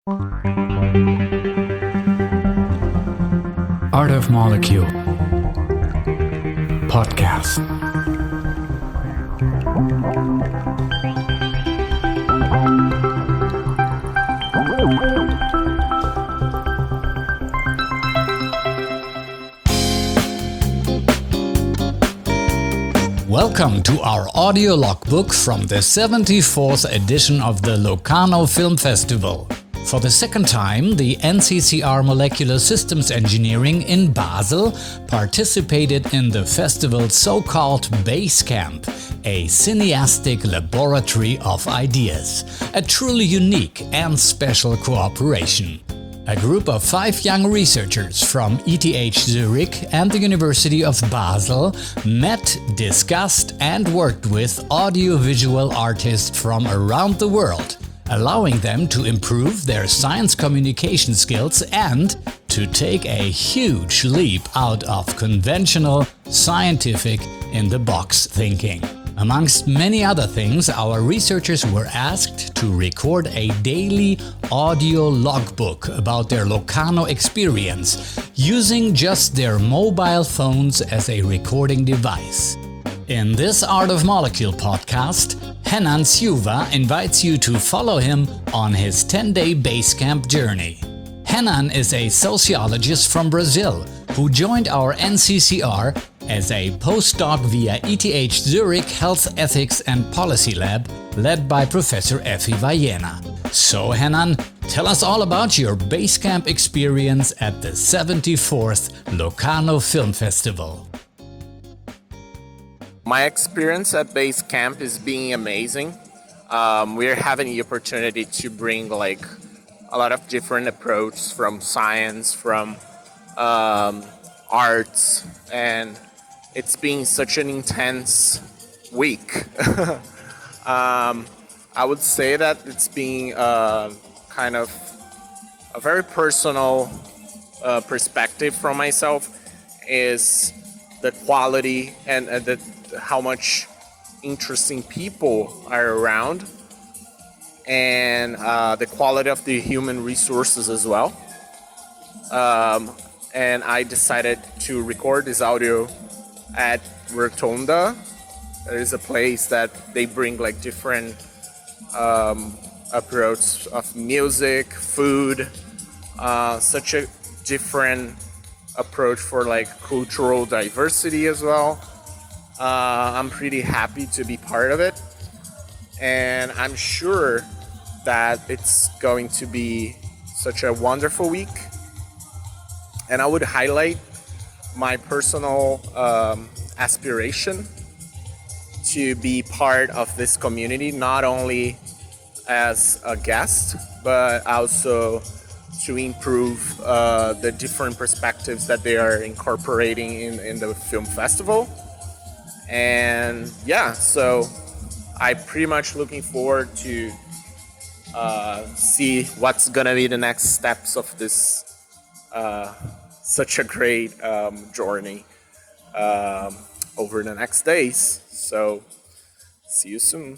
Art of Molecule Podcast. Welcome to our audio logbook from the 74th edition of the Locarno Film Festival. For the second time, the NCCR Molecular Systems Engineering in Basel participated in the festival's so-called Basecamp, a cineastic laboratory of ideas, a truly unique and special cooperation. A group of 5 young researchers from ETH Zurich and the University of Basel met, discussed, and worked with audiovisual artists from around the world, allowing them to improve their science communication skills and to take a huge leap out of conventional, scientific, in-the-box thinking. Amongst many other things, our researchers were asked to record a daily audio logbook about their Locarno experience, using just their mobile phones as a recording device. In this Art of Molecule podcast, Renan Silva invites you to follow him on his 10-day Basecamp journey. Renan is a sociologist from Brazil who joined our NCCR as a postdoc via ETH Zurich Health Ethics and Policy Lab, led by Professor Effie Vallena. So, Renan, tell us all about your Basecamp experience at the 74th Locarno Film Festival. My experience at Basecamp is being amazing. We're having the opportunity to bring a lot of different approaches from science, from arts, and it's been such an intense week. I would say that it's been kind of a very personal perspective from myself is the quality and how much interesting people are around, and the quality of the human resources as well. And I decided to record this audio at Rotonda. There is a place that they bring different approaches of music, food, such a different approach for cultural diversity as well. I'm pretty happy to be part of it, and I'm sure that it's going to be such a wonderful week. And I would highlight my personal aspiration to be part of this community, not only as a guest, but also to improve the different perspectives that they are incorporating in the film festival. And yeah, so I'm pretty much looking forward to see what's gonna be the next steps of this such a great journey over the next days. So see you soon.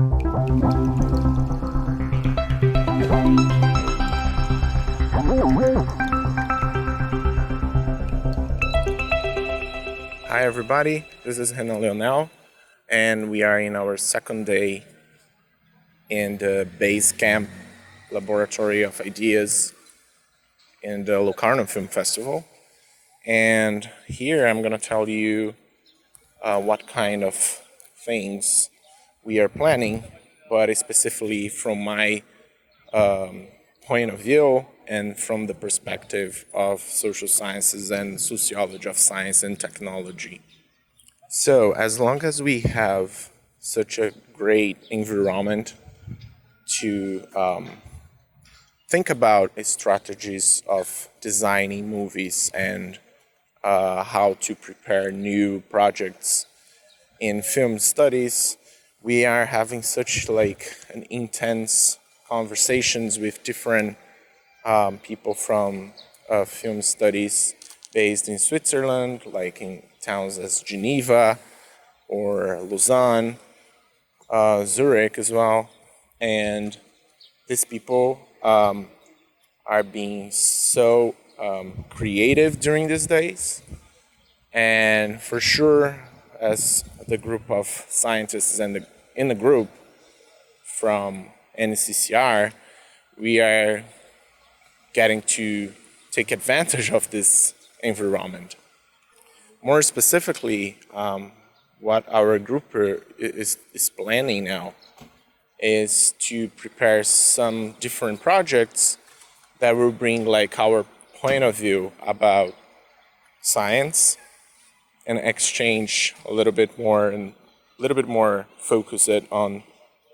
Hi everybody, this is Renan Leonel, and we are in our second day in the Basecamp Laboratory of Ideas in the Locarno Film Festival. And here I'm going to tell you what kind of things we are planning, but specifically from my point of view and from the perspective of social sciences and sociology of science and technology. So as long as we have such a great environment to think about strategies of designing movies and how to prepare new projects in film studies, we are having such an intense conversations with different people from film studies based in Switzerland, like in towns as Geneva or Lausanne, Zurich as well. And these people are being so creative during these days. And for sure, as the group of scientists in the group from NCCR, we are getting to take advantage of this environment. More specifically, what our group is planning now is to prepare some different projects that will bring like our point of view about science and exchange a little bit more focused on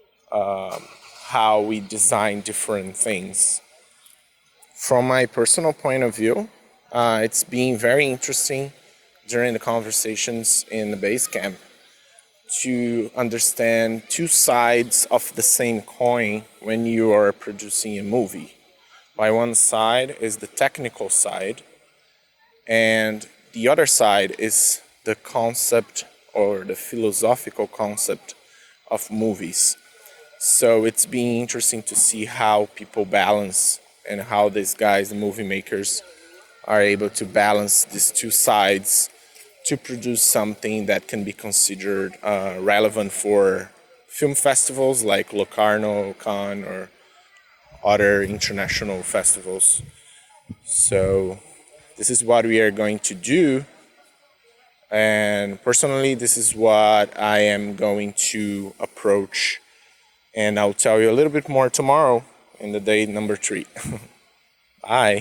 how we design different things. From my personal point of view, it's been very interesting during the conversations in the base camp to understand two sides of the same coin when you are producing a movie. By one side is the technical side, and the other side is the concept or the philosophical concept of movies. So it's been interesting to see how people balance and how these guys, the movie makers, are able to balance these two sides to produce something that can be considered relevant for film festivals like Locarno, Cannes, or other international festivals. So this is what we are going to do. And personally, this is what I am going to approach. And I'll tell you a little bit more tomorrow in the day number 3. Bye.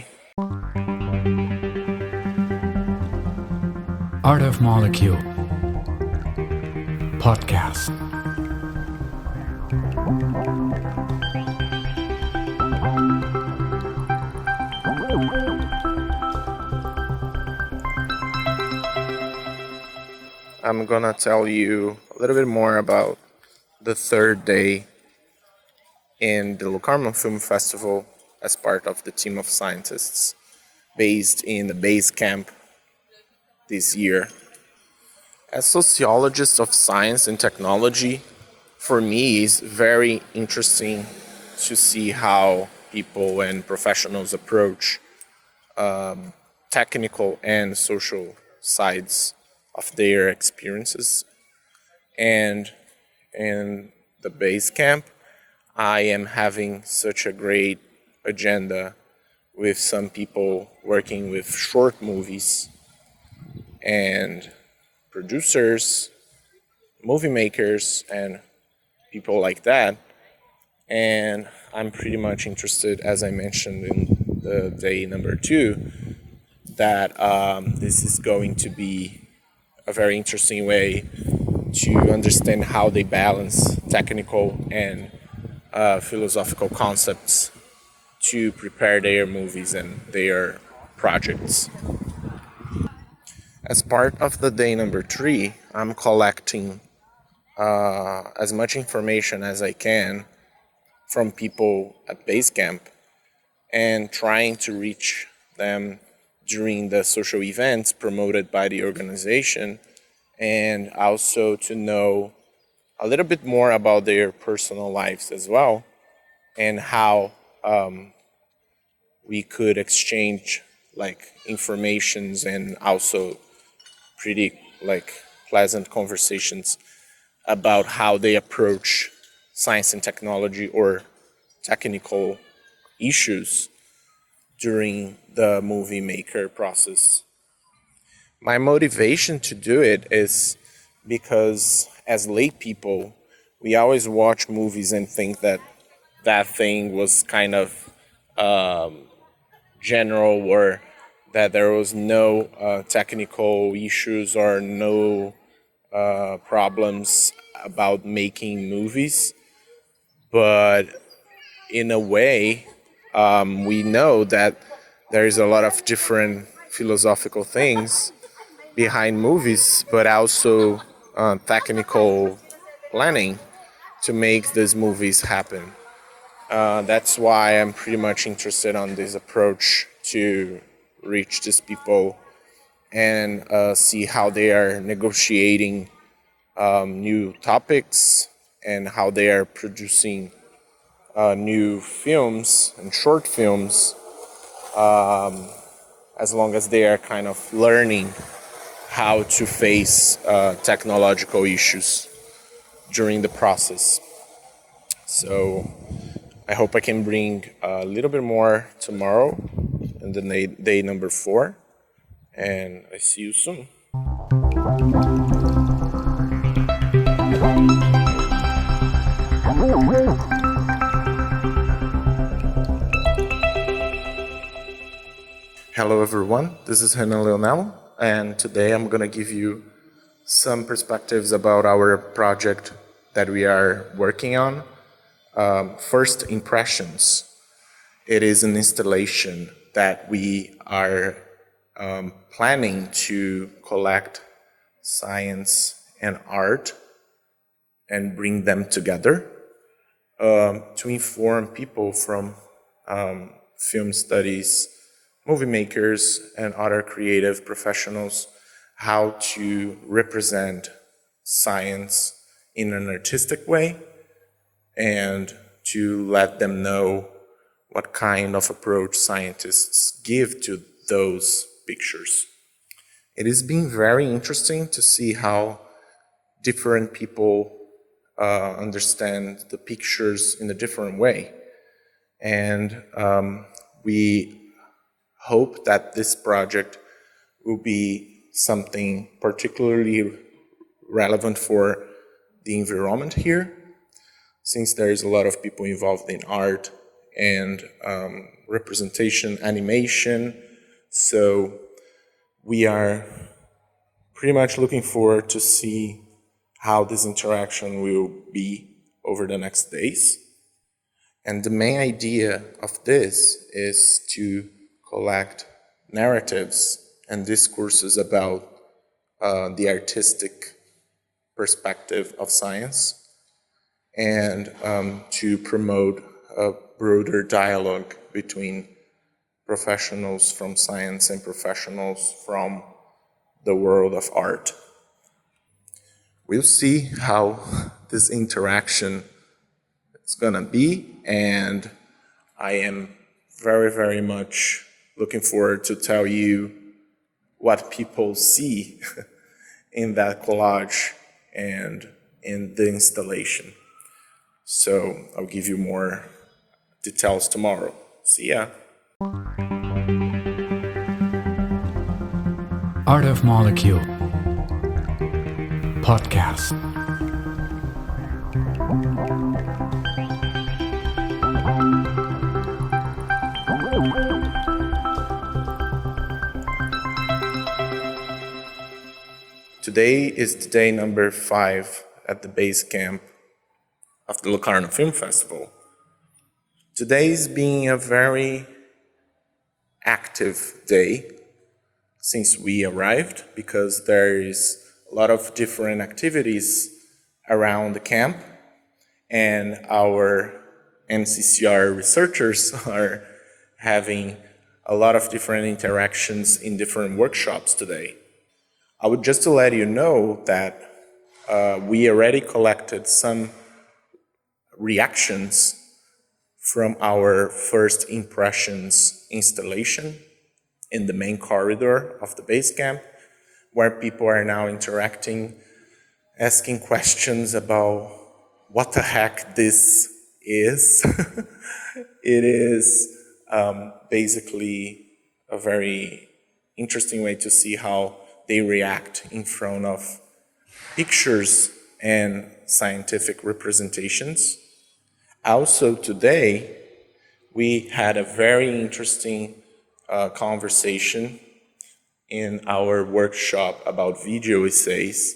Art of Molecule Podcast. I'm gonna tell you a little bit more about the third day in the Locarno Film Festival as part of the team of scientists based in the base camp this year. As sociologists of science and technology, for me, it's very interesting to see how people and professionals approach technical and social sides of their experiences. And in the base camp, I am having such a great agenda with some people working with short movies and producers, movie makers, and people like that. And I'm pretty much interested, as I mentioned in the day number 2, that this is going to be a very interesting way to understand how they balance technical and philosophical concepts to prepare their movies and their projects. As part of the day number 3, I'm collecting as much information as I can from people at base camp and trying to reach them during the social events promoted by the organization, and also to know a little bit more about their personal lives as well, and how we could exchange like informations and also pretty like pleasant conversations about how they approach science and technology or technical issues during the movie maker process. My motivation to do it is because as lay people, we always watch movies and think that that thing was kind of general, or that there was no technical issues or no problems about making movies. But in a way, we know that there is a lot of different philosophical things behind movies, but also technical planning to make these movies happen. That's why I'm pretty much interested on this approach to reach these people and see how they are negotiating new topics and how they are producing new films and short films as long as they are kind of learning how to face technological issues during the process. So I hope I can bring a little bit more tomorrow in the day number 4. And I see you soon. Hello everyone, this is Renan Leonel, and today I'm going to give you some perspectives about our project that we are working on. First impressions. It is an installation that we are planning to collect science and art and bring them together to inform people from film studies, movie makers, and other creative professionals how to represent science in an artistic way and to let them know what kind of approach scientists give to those pictures. It has been very interesting to see how different people understand the pictures in a different way. And we hope that this project will be something particularly relevant for the environment here, since there is a lot of people involved in art and representation, animation. So we are pretty much looking forward to see how this interaction will be over the next days. And the main idea of this is to collect narratives and discourses about the artistic perspective of science and to promote a broader dialogue between professionals from science and professionals from the world of art. We'll see how this interaction is gonna be, and I am very, very much looking forward to tell you what people see in that collage and in the installation. So I'll give you more details tomorrow. See ya. Art of Molecule Podcast. Today is the day number 5 at the base camp of the Locarno Film Festival. Today is being a very active day since we arrived, because there is a lot of different activities around the camp, and our NCCR researchers are having a lot of different interactions in different workshops today. I would just to let you know that we already collected some reactions from our first impressions installation in the main corridor of the base camp, where people are now interacting, asking questions about what the heck this is. It is basically a very interesting way to see how they react in front of pictures and scientific representations. Also today, we had a very interesting conversation in our workshop about video essays,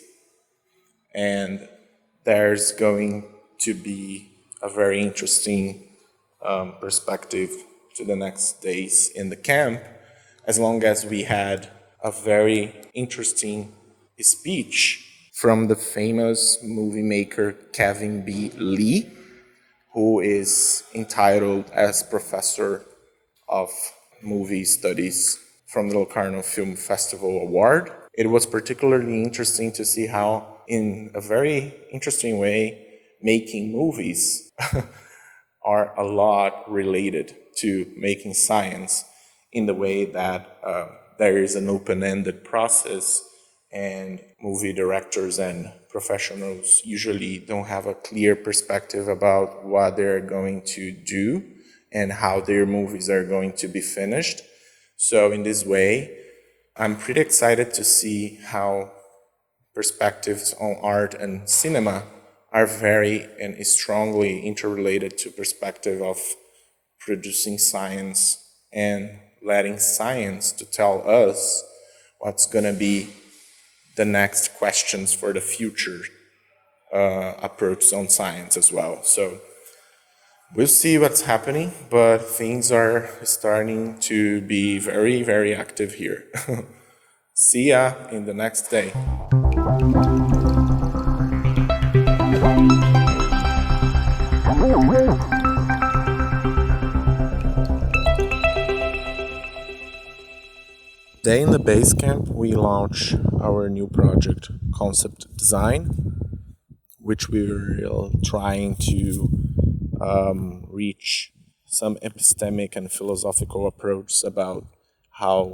and there's going to be a very interesting perspective to the next days in the camp, as long as we had a very interesting speech from the famous movie maker Kevin B. Lee, who is entitled as Professor of Movie Studies from the Locarno Film Festival Award. It was particularly interesting to see how, in a very interesting way, making movies are a lot related to making science in the way that there is an open-ended process, and movie directors and professionals usually don't have a clear perspective about what they're going to do and how their movies are going to be finished. So in this way, I'm pretty excited to see how perspectives on art and cinema are very and strongly interrelated to perspective of producing science and letting science to tell us what's going to be the next questions for the future approach on science as well. So we'll see what's happening, but things are starting to be very, very active here. See ya in the next day. Today in the Basecamp, we launch our new project, Concept Design, which we're trying to reach some epistemic and philosophical approaches about how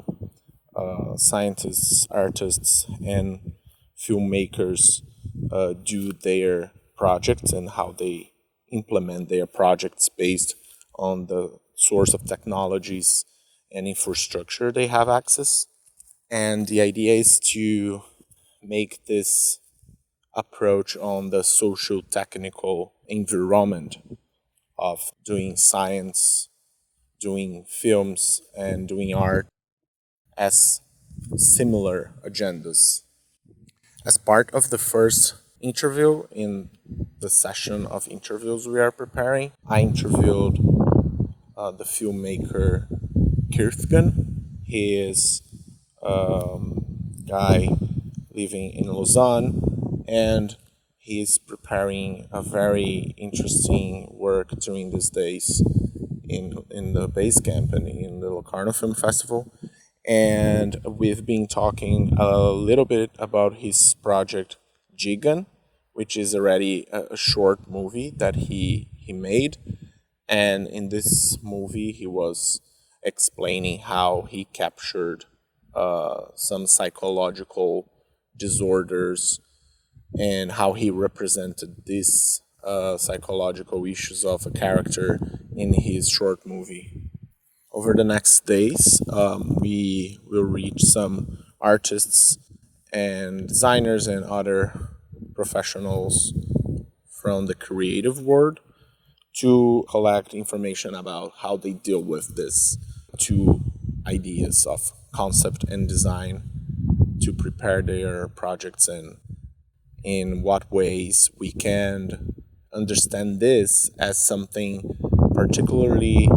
scientists, artists, and filmmakers do their projects and how they implement their projects based on the source of technologies and infrastructure they have access. And the idea is to make this approach on the social technical environment of doing science, doing films, and doing art as similar agendas. As part of the first interview in the session of interviews we are preparing, I interviewed the filmmaker Kirthgen. He is a guy living in Lausanne, and he's preparing a very interesting work during these days in the Basecamp and in the Locarno Film Festival. And we've been talking a little bit about his project Jigan, which is already a short movie that he made. And in this movie, he was explaining how he captured some psychological disorders and how he represented these psychological issues of a character in his short movie. Over the next days, we will reach some artists and designers and other professionals from the creative world to collect information about how they deal with this two ideas of concept and design to prepare their projects, and in what ways we can understand this as something particularly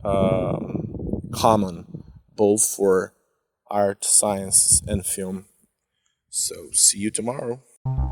common both for art, science, and film. So see you tomorrow.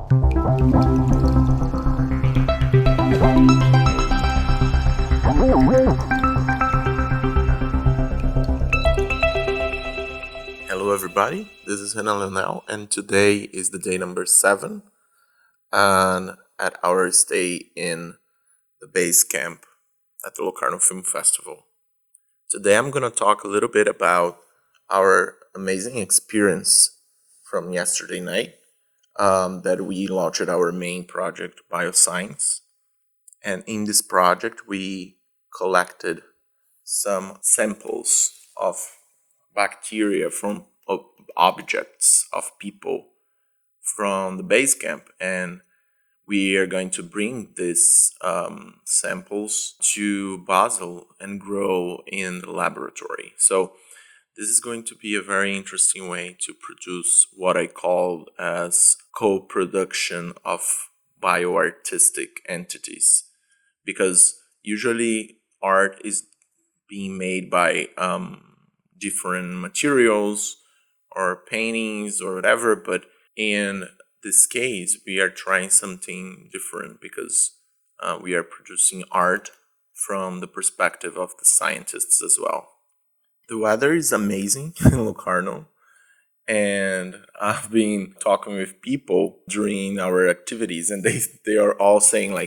Hello everybody, this is Renan Leonel, and today is the day number 7 and at our stay in the Basecamp at the Locarno Film Festival. Today I'm going to talk a little bit about our amazing experience from yesterday night that we launched our main project, Bioscience. And in this project we collected some samples of bacteria from objects of people from the Basecamp, and we are going to bring these samples to Basel and grow in the laboratory. So this is going to be a very interesting way to produce what I call as co-production of bioartistic entities, because usually art is being made by different materials or paintings or whatever, but in this case we are trying something different because we are producing art from the perspective of the scientists as well. The weather is amazing in Locarno, and I've been talking with people during our activities, and they are all saying like,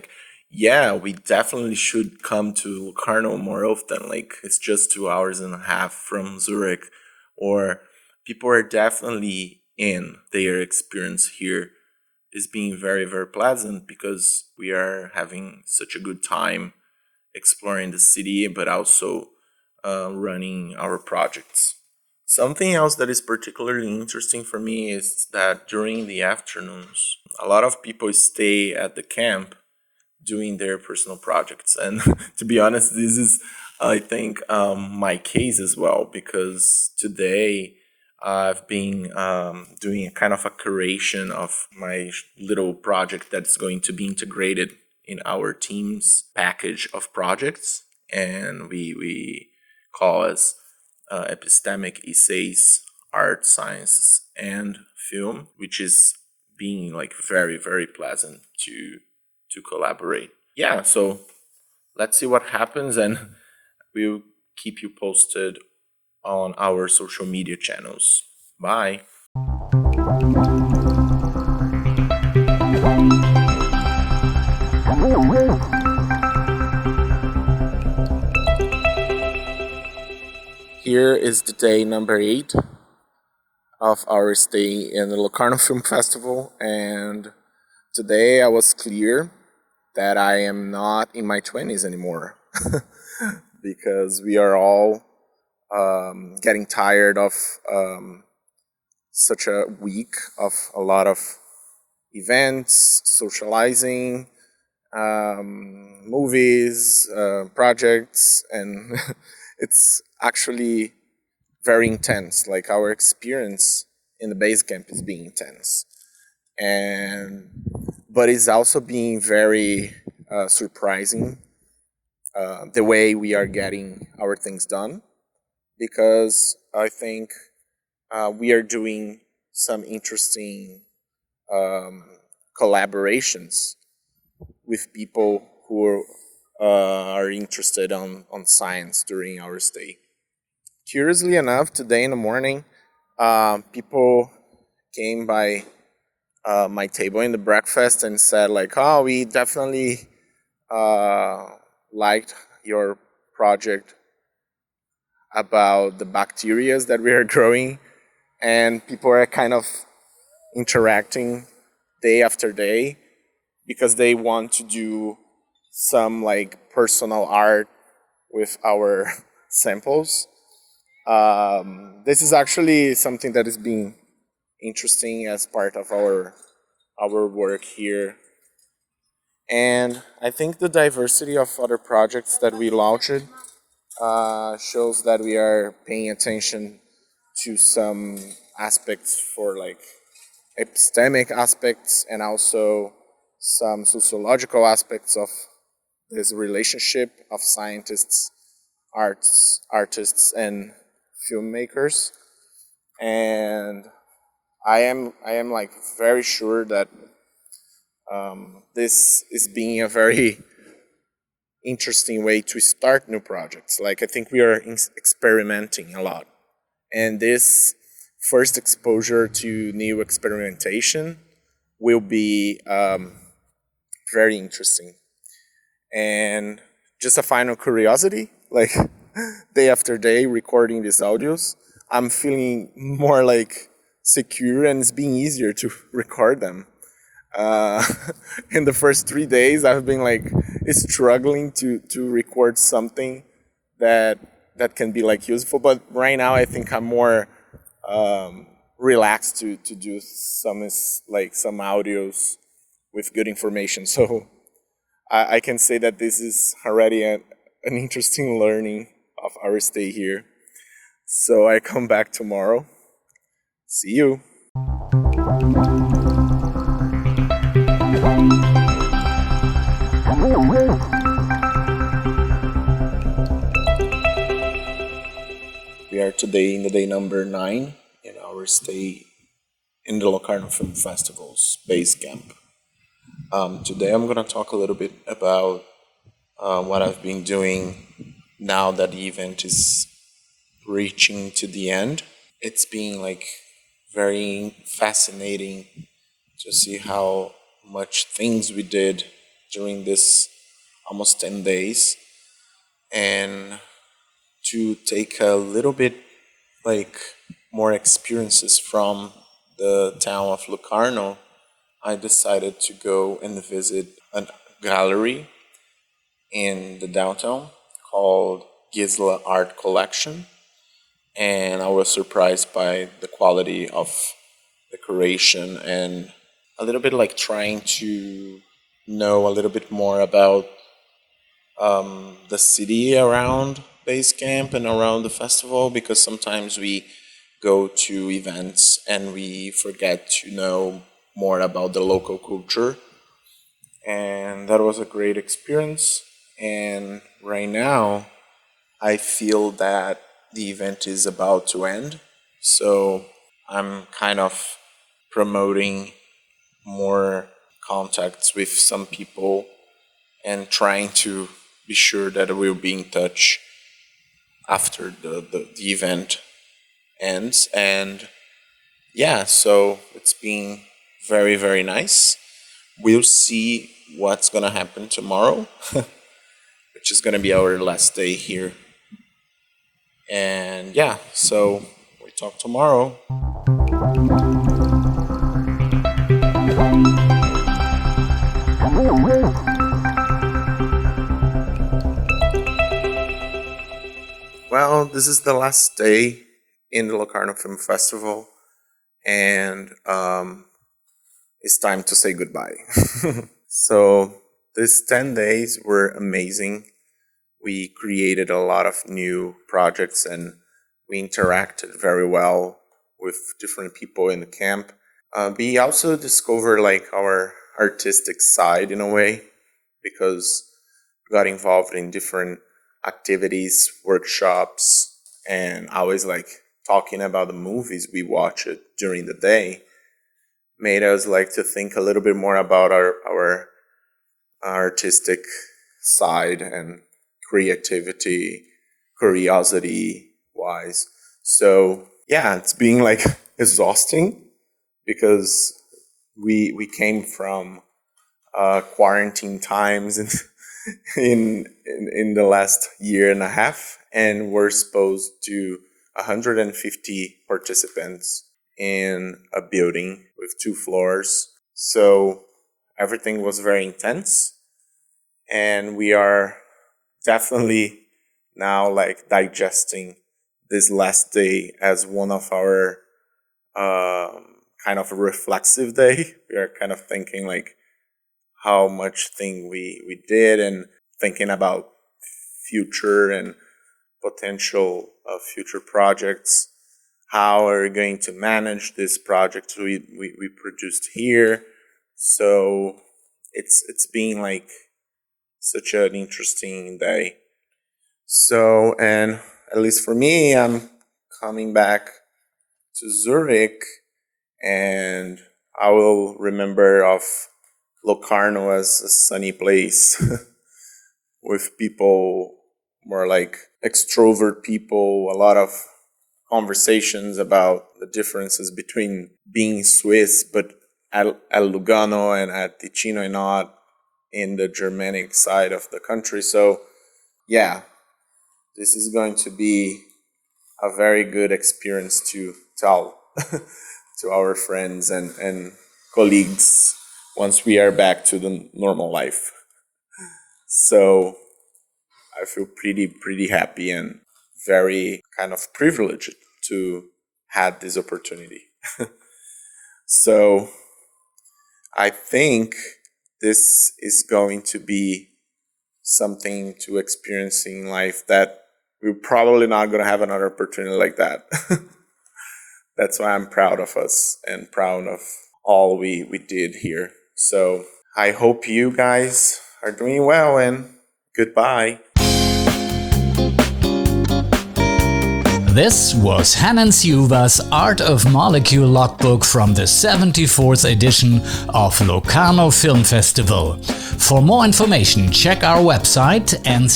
yeah, we definitely should come to Locarno more often. Like, it's just 2 hours and a half from Zurich, or people are definitely in their experience here is being very, very pleasant because we are having such a good time exploring the city, but also running our projects. Something else that is particularly interesting for me is that during the afternoons, a lot of people stay at the camp doing their personal projects. And to be honest, this is, I think, my case as well, because today I've been doing a kind of a curation of my little project that's going to be integrated in our team's package of projects. And we call as epistemic essays, art, sciences, and film, which is being like very, very pleasant to collaborate. Yeah, so let's see what happens, and we'll keep you posted on our social media channels. Bye. Here is the day number 8 of our stay in the Locarno Film Festival, and today I was clear that I am not in my 20s anymore because we are all getting tired of such a week of a lot of events, socializing, movies, projects, and it's actually very intense. Like, our experience in the base camp is being intense, and but it's also being very surprising the way we are getting our things done, because I think we are doing some interesting um, collaborations with people who are interested on science during our stay. Curiously enough, today in the morning, people came by my table in the breakfast and said like, "Oh, we definitely uh, liked your project about the bacteria that we are growing," and people are kind of interacting day after day because they want to do some like personal art with our samples. This is actually something that is being interesting as part of our work here. And I think the diversity of other projects that we launched shows that we are paying attention to some aspects for like epistemic aspects and also some sociological aspects of this relationship of scientists, artists, and filmmakers. And I am like very sure that this is being a very interesting way to start new projects. Like, I think we are experimenting a lot, and this first exposure to new experimentation will be very interesting. And just a final curiosity, like day after day recording these audios, I'm feeling more like secure and it's being easier to record them. Uh, in the first 3 days, I've been like struggling to record something that that can be like useful. But right now, I think I'm more relaxed to do like some audios with good information. So I can say that this is already an interesting learning of our stay here. So I come back tomorrow. See you. We are today in the day number 9 in our stay in the Locarno Film Festival's base camp. Today I'm going to talk a little bit about what I've been doing now that the event is reaching to the end. It's been like very fascinating to see how much things we did during this almost 10 days. And to take a little bit like more experiences from the town of Locarno, I decided to go and visit a gallery in the downtown called Gisela Art Collection. And I was surprised by the quality of decoration and a little bit like trying to know a little bit more about the city around Basecamp and around the festival, because sometimes we go to events and we forget to know more about the local culture. And that was a great experience. And right now, I feel that the event is about to end. So I'm kind of promoting more contacts with some people and trying to be sure that we'll be in touch after the event ends. And yeah, so it's been very, very nice. We'll see what's gonna happen tomorrow, which is gonna be our last day here. And yeah, so we talk tomorrow. Well, this is the last day in the Locarno Film Festival, and it's time to say goodbye. So these 10 days were amazing. We created a lot of new projects and we interacted very well with different people in the camp. We also discovered like our artistic side in a way, because we got involved in different activities, workshops, and always like talking about the movies we watched during the day made us like to think a little bit more about our artistic side and creativity, curiosity wise. So yeah, it's being like exhausting because we came from quarantine times in the last year and a half, and we're exposed to 150 participants in a building with 2 floors. So everything was very intense, and we are definitely now like digesting this last day as one of our kind of a reflexive day. We are kind of thinking like how much thing we did, and thinking about future and potential future projects. How are we going to manage this project we produced here? So it's been like such an interesting day. So, and at least for me, I'm coming back to Zurich, and I will remember of Locarno as a sunny place with people, more like extrovert people, a lot of conversations about the differences between being Swiss but at Lugano and at Ticino and not in the Germanic side of the country. So yeah, this is going to be a very good experience to tell to our friends and colleagues once we are back to the normal life. So I feel pretty happy and very kind of privileged to have this opportunity. So I think this is going to be something to experience in life that we're probably not going to have another opportunity like that. That's why I'm proud of us and proud of all we did here. So I hope you guys are doing well, and goodbye. This was Hanan Silva's Art of Molecule logbook from the 74th edition of Locarno Film Festival. For more information, check our website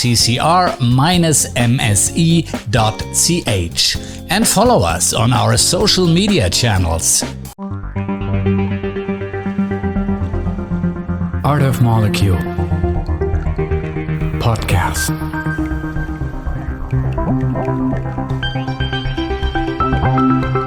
nccr-mse.ch and follow us on our social media channels. Art of Molecule. Podcast.